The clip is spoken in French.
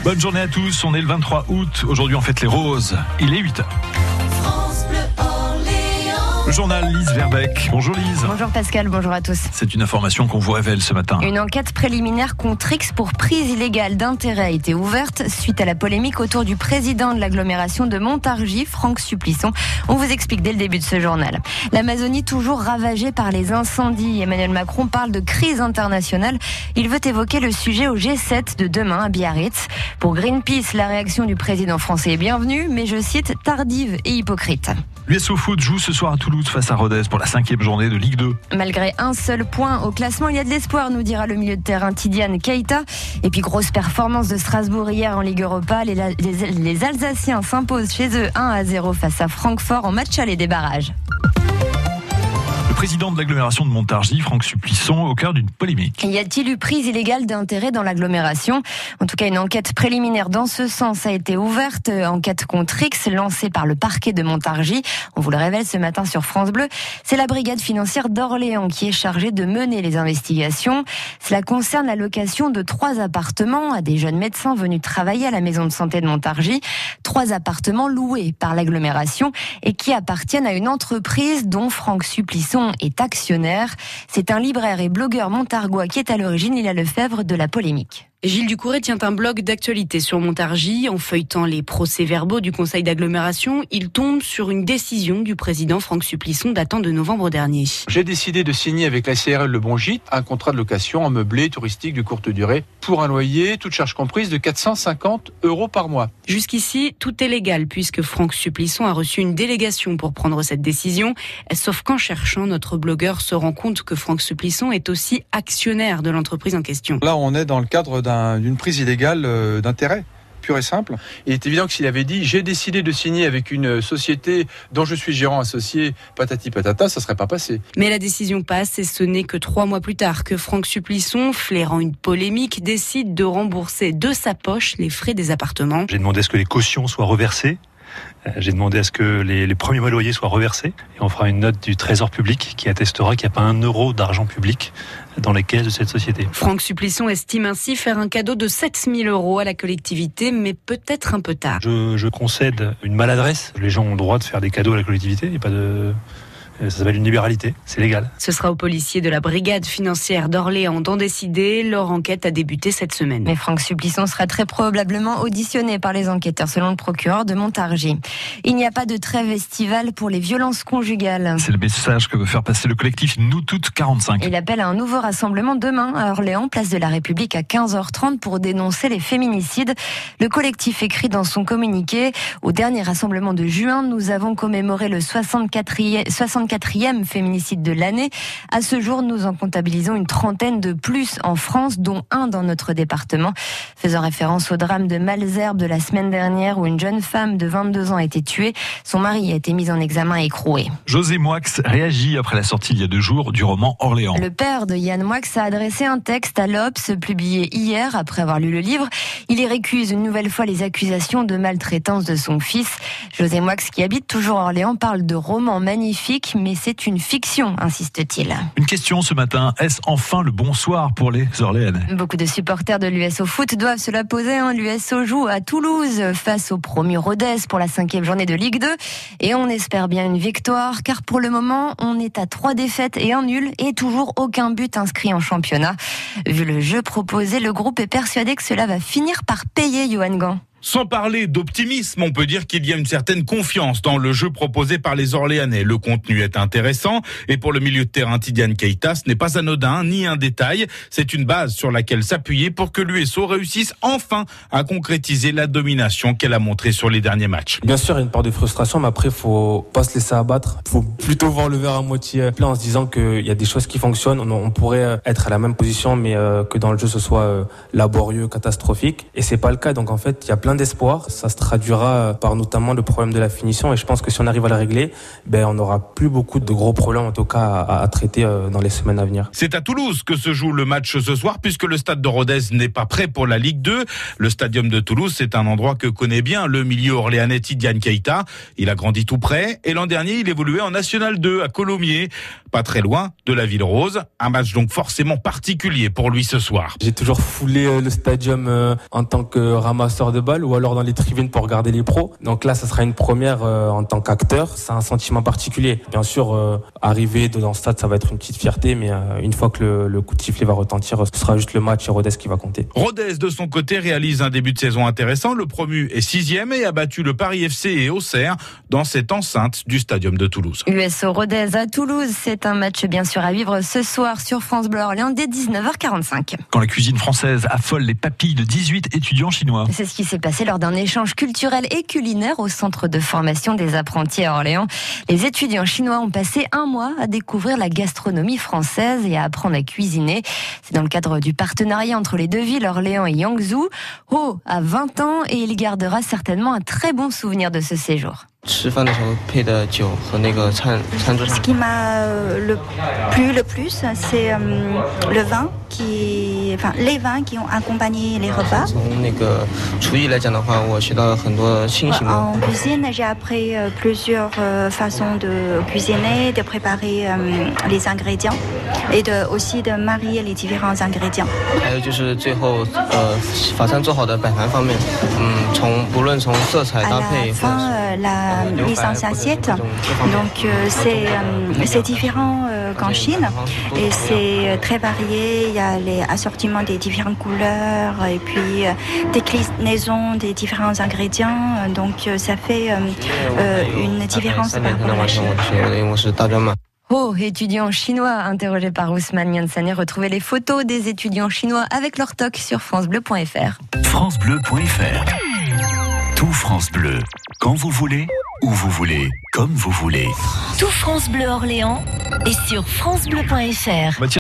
Bonne journée à tous, on est le 23 août. Aujourd'hui, on fête les roses. Il est 8h. Le journal Lise Verbeck. Bonjour Lise. Bonjour Pascal, bonjour à tous. C'est une information qu'on vous révèle ce matin. Une enquête préliminaire contre X pour prise illégale d'intérêt a été ouverte suite à la polémique autour du président de l'agglomération de Montargis, Franck Supplisson. On vous explique dès le début de ce journal. L'Amazonie toujours ravagée par les incendies. Emmanuel Macron parle de crise internationale. Il veut évoquer le sujet au G7 de demain à Biarritz. Pour Greenpeace, la réaction du président français est bienvenue, mais je cite, tardive et hypocrite. L'USO Foot joue ce soir à Toulouse face à Rodez pour la 5e journée de Ligue 2. Malgré un seul point au classement, il y a de l'espoir, nous dira le milieu de terrain Tidiane Keita. Et puis grosse performance de Strasbourg hier en Ligue Europa. Les Alsaciens s'imposent chez eux 1-0 face à Francfort en match aller des barrages. Le président de l'agglomération de Montargis, Franck Supplisson, au cœur d'une polémique. Y a-t-il eu prise illégale d'intérêt dans l'agglomération ? En tout cas, une enquête préliminaire dans ce sens a été ouverte. Enquête contre X lancée par le parquet de Montargis. On vous le révèle ce matin sur France Bleu. C'est la brigade financière d'Orléans qui est chargée de mener les investigations. Cela concerne la location de 3 appartements à des jeunes médecins venus travailler à la maison de santé de Montargis. 3 appartements loués par l'agglomération et qui appartiennent à une entreprise dont Franck Supplisson est actionnaire. C'est un libraire et blogueur montargois qui est à l'origine, il a le Fèvre de la polémique. Gilles Ducouret tient un blog d'actualité sur Montargis. En feuilletant les procès-verbaux du conseil d'agglomération, il tombe sur une décision du président Franck Supplisson datant de novembre dernier. J'ai décidé de signer avec la CRL Le Bon Gîte un contrat de location en meublé touristique de courte durée pour un loyer, toutes charges comprises, de 450 € par mois. Jusqu'ici, tout est légal puisque Franck Supplisson a reçu une délégation pour prendre cette décision. Sauf qu'en cherchant, notre blogueur se rend compte que Franck Supplisson est aussi actionnaire de l'entreprise en question. Là, on est dans le cadre d'une prise illégale d'intérêt, pure et simple. Il est évident que s'il avait dit « j'ai décidé de signer avec une société dont je suis gérant associé, patati patata », ça ne serait pas passé. Mais la décision passe et ce n'est que 3 mois plus tard que Franck Supplisson, flairant une polémique, décide de rembourser de sa poche les frais des appartements. J'ai demandé à ce que les cautions soient reversées. J'ai demandé à ce que les premiers mois de loyer soient reversés. Et on fera une note du Trésor public qui attestera qu'il n'y a pas 1 euro d'argent public dans les caisses de cette société. Franck Supplisson estime ainsi faire un cadeau de 7 000 € à la collectivité, mais peut-être un peu tard. Je concède une maladresse. Les gens ont le droit de faire des cadeaux à la collectivité. Il n'y a pas de... Ça s'appelle une libéralité, c'est légal. Ce sera aux policiers de la brigade financière d'Orléans d'en décider. Leur enquête a débuté cette semaine. Mais Franck Supplisson sera très probablement auditionné par les enquêteurs, selon le procureur de Montargis. Il n'y a pas de trêve estivale pour les violences conjugales. C'est le message que veut faire passer le collectif Nous Toutes 45. Il appelle à un nouveau rassemblement demain à Orléans, place de la République à 15h30 pour dénoncer les féminicides. Le collectif écrit dans son communiqué: au dernier rassemblement de juin, nous avons commémoré le 64e féminicide de l'année. À ce jour, nous en comptabilisons une 30aine de plus en France, dont 1 dans notre département. Faisant référence au drame de Malesherbes de la semaine dernière où une jeune femme de 22 ans a été tuée, son mari a été mis en examen et écroué. José Moix réagit après la sortie il y a 2 jours du roman Orléans. Le père de Yann Moix a adressé un texte à l'Obs publié hier après avoir lu le livre. Il y récuse une nouvelle fois les accusations de maltraitance de son fils. José Moix, qui habite toujours Orléans, parle de roman magnifique, mais c'est une fiction, insiste-t-il. Une question ce matin, est-ce enfin le bonsoir pour les Orléanais ? Beaucoup de supporters de l'USO Foot doivent se la poser. L'USO joue à Toulouse face au promu Rodez pour la 5e journée de Ligue 2. Et on espère bien une victoire, car pour le moment, on est à 3 défaites et 1 nul et toujours aucun but inscrit en championnat. Vu le jeu proposé, le groupe est persuadé que cela va finir par payer, Johan Gant. Sans parler d'optimisme, on peut dire qu'il y a une certaine confiance dans le jeu proposé par les Orléanais. Le contenu est intéressant et pour le milieu de terrain Tidiane Keita, ce n'est pas anodin ni un détail. C'est une base sur laquelle s'appuyer pour que l'USO réussisse enfin à concrétiser la domination qu'elle a montrée sur les derniers matchs. Bien sûr, il y a une part de frustration, mais après, faut pas se laisser abattre. Faut plutôt voir le verre à moitié plein en se disant qu'il y a des choses qui fonctionnent. On pourrait être à la même position, mais que dans le jeu, ce soit laborieux, catastrophique. Et c'est pas le cas. Donc en fait, il y a plein plein d'espoir. Ça se traduira par notamment le problème de la finition et je pense que si on arrive à le régler, on n'aura plus beaucoup de gros problèmes en tout cas à traiter dans les semaines à venir. C'est à Toulouse que se joue le match ce soir puisque le stade de Rodez n'est pas prêt pour la Ligue 2. Le stadium de Toulouse, c'est un endroit que connaît bien le milieu orléanais Tidiane Keita. Il a grandi tout près et l'an dernier, il évoluait en National 2 à Colomiers, pas très loin de la Ville Rose. Un match donc forcément particulier pour lui ce soir. J'ai toujours foulé le stadium en tant que ramasseur de balles ou alors dans les tribunes pour regarder les pros. Donc là, ça sera une première en tant qu'acteur. C'est un sentiment particulier. Bien sûr, arriver dans le stade, ça va être une petite fierté, mais une fois que le coup de sifflet va retentir, ce sera juste le match et Rodez qui va compter. Rodez, de son côté, réalise un début de saison intéressant. Le promu est 6e et a battu le Paris FC et Auxerre dans cette enceinte du stadium de Toulouse. USO Rodez à Toulouse, c'est un match bien sûr à vivre ce soir sur France Bleu Orléans dès 19h45. Quand la cuisine française affole les papilles de 18 étudiants chinois. C'est ce qui s'est passé lors d'un échange culturel et culinaire au centre de formation des apprentis à Orléans. Les étudiants chinois ont passé un mois à découvrir la gastronomie française et à apprendre à cuisiner. C'est dans le cadre du partenariat entre les deux villes, Orléans et Yangzhou. Ho a 20 ans et il gardera certainement un très bon souvenir de ce séjour. Ce qui m'a plu le plus, c'est les vins qui ont accompagné les repas. En cuisine, j'ai appris plusieurs façons de cuisiner, de préparer les ingrédients et aussi de marier les différents ingrédients. À la fin, la mise en assiette, donc c'est différent qu'en Chine et c'est très varié. Il y a les assortiments des différentes couleurs et puis déclinaison des différents ingrédients, donc ça fait une différence par rapport à la Chine. Ho, étudiant chinois, interrogé par Ousmane Yansane. Retrouvez les photos des étudiants chinois avec leur toc sur francebleu.fr. francebleu.fr. Tout France Bleu, quand vous voulez, où vous voulez, comme vous voulez. Tout France Bleu Orléans est sur francebleu.fr.